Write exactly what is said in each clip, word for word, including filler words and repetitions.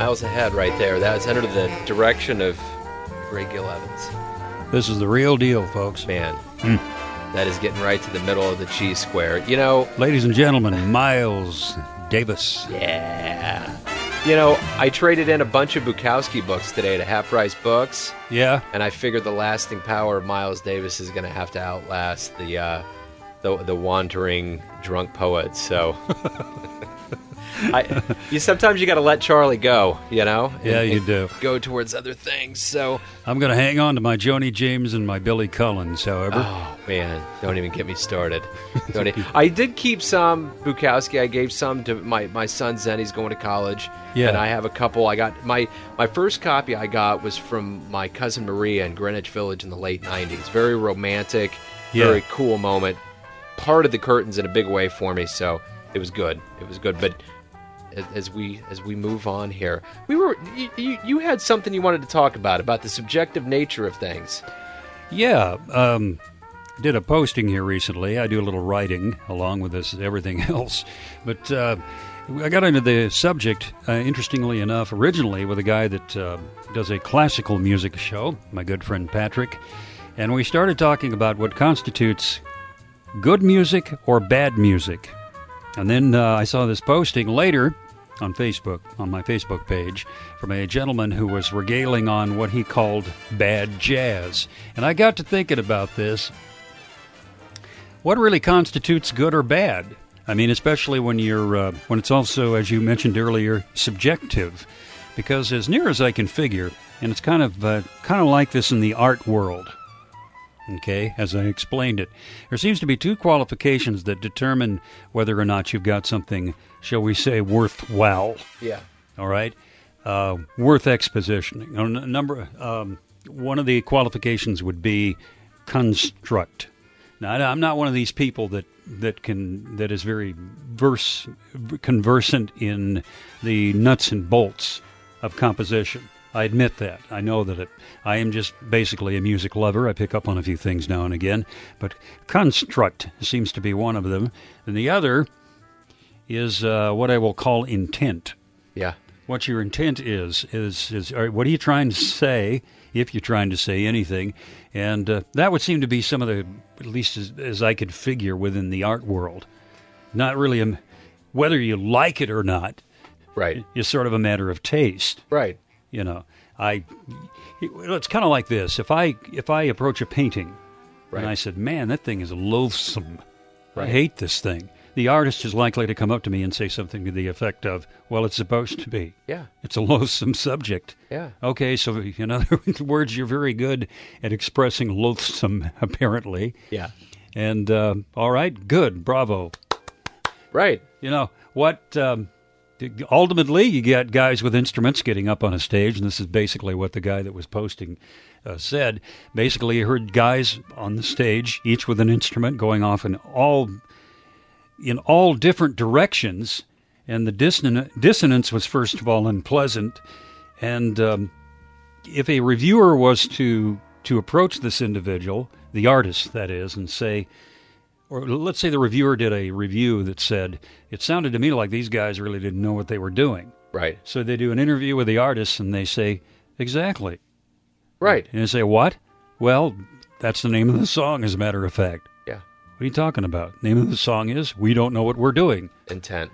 miles ahead right there. That's under the direction of Greg Gil Evans. This is the real deal, folks. Man, mm. that is getting right to the middle of the cheese square. You know... Ladies and gentlemen, Miles Davis. Yeah. You know, I traded in a bunch of Bukowski books today to Half Price Books. Yeah. And I figured the lasting power of Miles Davis is going to have to outlast the, uh, the, the wandering drunk poet, so... I, you sometimes you got to let Charlie go, you know. And, yeah, you do. Go towards other things. So I'm going to hang on to my Joni James and my Billy Collins. However, oh man, don't even get me started. Don't even, I did keep some Bukowski. I gave some to my, my son Zen. He's going to college. Yeah. And I have a couple. I got my my first copy I got was from my cousin Maria in Greenwich Village in the late nineties. Very romantic, yeah. very cool moment. Part of the curtains in a big way for me. So it was good. It was good, but. As we as we move on here, we were you, you, you had something you wanted to talk about about the subjective nature of things. Yeah, um, did a posting here recently. I do a little writing along with this everything else, but uh, I got into the subject. Uh, interestingly enough, originally with a guy that uh, does a classical music show, my good friend Patrick, and we started talking about what constitutes good music or bad music. And then uh, I saw this posting later on Facebook, on my Facebook page, from a gentleman who was regaling on what he called bad jazz. And I got to thinking about this. What really constitutes good or bad? I mean, especially when you're uh, when it's also, as you mentioned earlier, subjective. Because as near as I can figure, and it's kind of uh, kind of like this in the art world. Okay, as I explained it, there seems to be two qualifications that determine whether or not you've got something, shall we say, worthwhile. Yeah. All right, uh, worth expositioning. A number. Um, one of the qualifications would be construct. Now, I'm not one of these people that that can that is very verse conversant in the nuts and bolts of composition. I admit that. I know that it, I am just basically a music lover. I pick up on a few things now and again. But construct seems to be one of them. And the other is uh, what I will call intent. Yeah. What your intent is, is, is or what are you trying to say, if you're trying to say anything. And uh, that would seem to be some of the, at least as, as I could figure, within the art world. Not really a, whether you like it or not. Right. Is sort of a matter of taste. Right. You know, I. It's kind of like this. If I if I approach a painting, right. and I said, "Man, that thing is loathsome. Right. I hate this thing," the artist is likely to come up to me and say something to the effect of, "Well, it's supposed to be. Yeah, it's a loathsome subject." Yeah. Okay, so in other words, you're very good at expressing loathsome, apparently. Yeah. And uh, all right, good, bravo. Right. You know what? Um, Ultimately, you get guys with instruments getting up on a stage, and this is basically what the guy that was posting uh, said. Basically, you heard guys on the stage, each with an instrument, going off in all in all different directions, and the disson- dissonance was, first of all, unpleasant. And um, if a reviewer was to to approach this individual, the artist, that is, and say, or let's say the reviewer did a review that said, it sounded to me like these guys really didn't know what they were doing. Right. So they do an interview with the artist, and they say, exactly. Right. And they say, what? Well, that's the name of the song, as a matter of fact. Yeah. What are you talking about? The name of the song is, We Don't Know What We're Doing. Intent.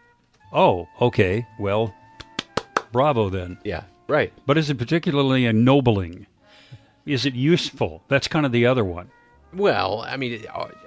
Oh, okay. Well, bravo then. Yeah. Right. But is it particularly ennobling? Is it useful? That's kind of the other one. Well, I mean...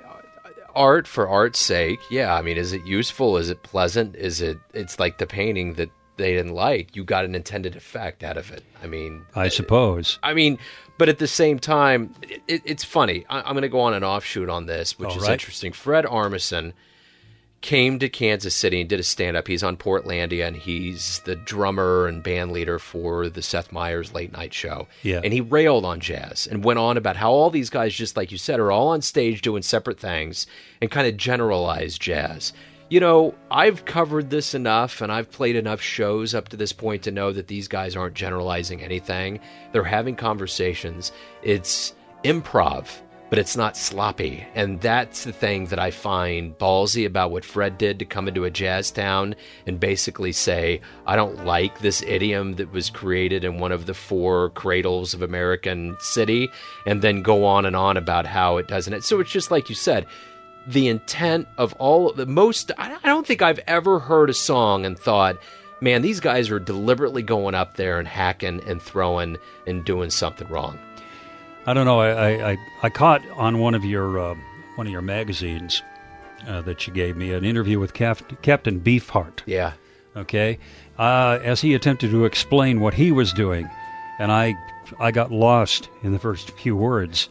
Art for art's sake, yeah. I mean, is it useful? Is it pleasant? Is it? It's like the painting that they didn't like. You got an intended effect out of it. I mean, I suppose. I mean, but at the same time, it, it's funny. I, I'm going to go on an offshoot on this, which All is right. interesting. Fred Armisen came to Kansas City and did a stand-up. He's on Portlandia, and he's the drummer and band leader for the Seth Meyers late night show. Yeah. And he railed on jazz and went on about how all these guys, just like you said, are all on stage doing separate things and kind of generalized jazz. You know, I've covered this enough, and I've played enough shows up to this point to know that these guys aren't generalizing anything. They're having conversations. It's improv. but it's not sloppy. And that's the thing that I find ballsy about what Fred did, to come into a jazz town and basically say, I don't like this idiom that was created in one of the four cradles of American city, and then go on and on about how it doesn't. So it's just like you said, the intent of all the most, I don't think I've ever heard a song and thought, man, these guys are deliberately going up there and hacking and throwing and doing something wrong. I don't know. I I, I caught on one of your uh, one of your magazines uh, that you gave me an interview with Cap- Captain Beefheart. Yeah. Okay, uh, as he attempted to explain what he was doing, and I I got lost in the first few words.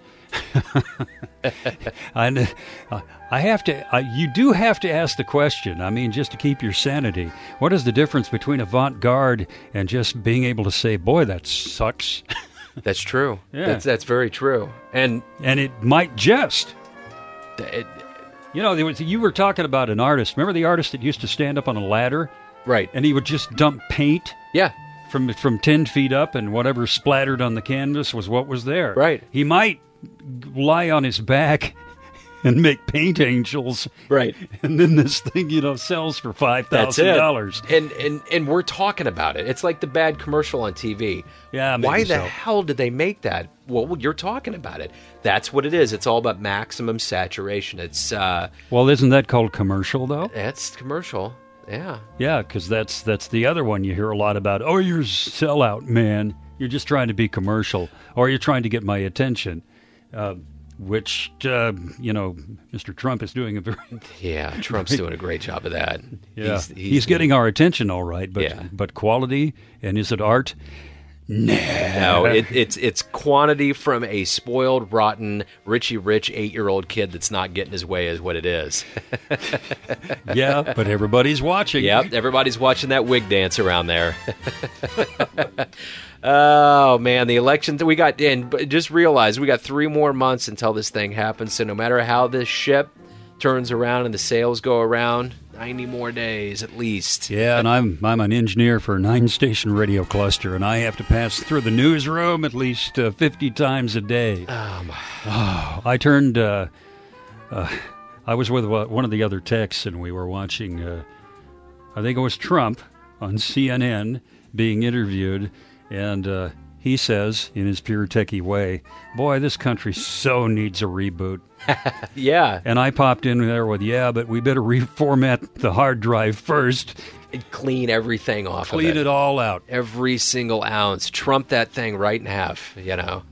And uh, I have to. Uh, you do have to ask the question. I mean, just to keep your sanity. What is the difference between avant-garde and just being able to say, "Boy, that sucks"? That's true. Yeah. That's that's very true. And And it might just. it, You know, there was, you were talking about an artist. Remember the artist that used to stand up on a ladder right. and he would just dump paint Yeah. from from ten feet up, and whatever splattered on the canvas was what was there. Right. He might lie on his back and make paint angels, Right. and then this thing, you know, sells for five That's thousand it. dollars. And and and we're talking about it. It's like the bad commercial on T V. Yeah, maybe Why the so. hell did they make that? Well, you're talking about it. That's what it is. It's all about maximum saturation. It's uh, Well, isn't that called commercial though? that's commercial. Yeah. Yeah, because that's that's the other one you hear a lot about. Oh, you're a sellout, man. You're just trying to be commercial, or you're trying to get my attention. Uh, which, uh, you know, Mister Trump is doing a very... Yeah, Trump's doing a great job of that. Yeah, He's, he's, he's, getting our attention all right, but Yeah. but quality, and is it art? Nah. No, it, it's it's quantity from a spoiled, rotten, Richie Rich eight-year-old kid that's not getting his way is what it is. Yeah, but everybody's watching. Yep, everybody's watching that wig dance around there. Oh, man, the election that we got in, but just realize we got three more months until this thing happens, so no matter how this ship turns around and the sails go around, ninety more days at least. Yeah, and I'm I'm an engineer for a nine-station radio cluster, and I have to pass through the newsroom at least uh, fifty times a day. Oh, my. Oh, I turned. Uh, uh, I was with uh, one of the other techs, and we were watching. Uh, I think it was Trump on C N N being interviewed, and uh, he says, in his pure techie way, "Boy, this country so needs a reboot." Yeah. And I popped in there with, "Yeah, but we better reformat the hard drive first, And clean everything off clean of it. it all out." Every single ounce. Trump that thing right in half, you know.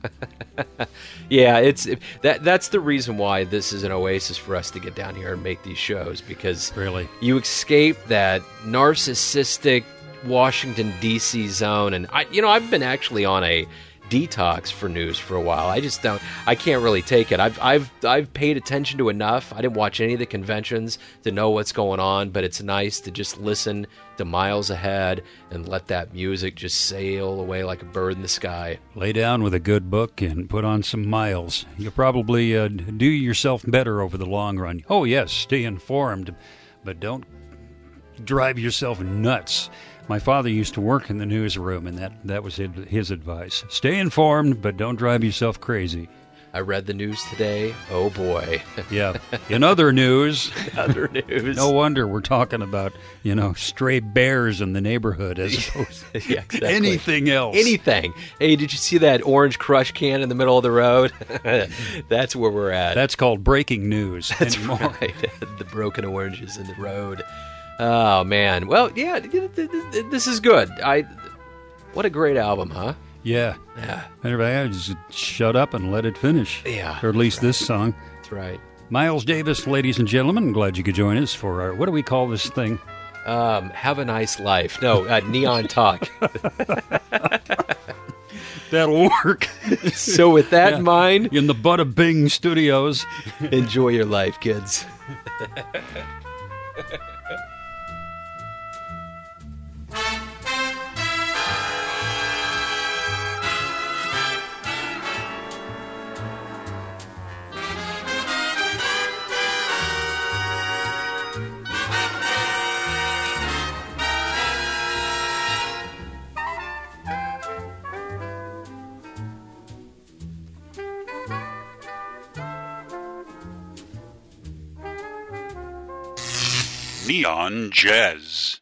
Yeah, it's that. That's the reason why this is an oasis for us to get down here and make these shows, because Really? you escape that narcissistic Washington, D C zone. And, I, you know, I've been actually on a detox for news for a while. I just don't, I can't really take it. I've, I've, I've paid attention to enough. I didn't watch any of the conventions to know what's going on, but it's nice to just listen to miles ahead and let that music just sail away like a bird in the sky. Lay down with a good book and put on some miles. You'll probably uh, do yourself better over the long run. Oh, yes, stay informed, but don't drive yourself nuts. My father used to work in the newsroom, and that, that was his advice. Stay informed, but don't drive yourself crazy. I read the news today. Oh, boy. Yeah. In other news, Other news. no wonder we're talking about, you know, stray bears in the neighborhood as opposed to Yeah, exactly. anything else. Anything. Hey, did you see that orange crush can in the middle of the road? That's where we're at. That's called breaking news That's anymore. right. The broken oranges in the road. Oh, man. Well, yeah, this is good. I. What a great album, huh? Yeah. Yeah, Anyway, I just shut up and let it finish. Yeah. Or at least this song. that's right. Miles Davis, ladies and gentlemen, I'm glad you could join us for our, what do we call this thing? Um, have a nice life. No, uh, Neon Talk. That'll work. So with that Yeah. in mind, In the Bada Bing Studios. enjoy your life, kids. Neon Jazz.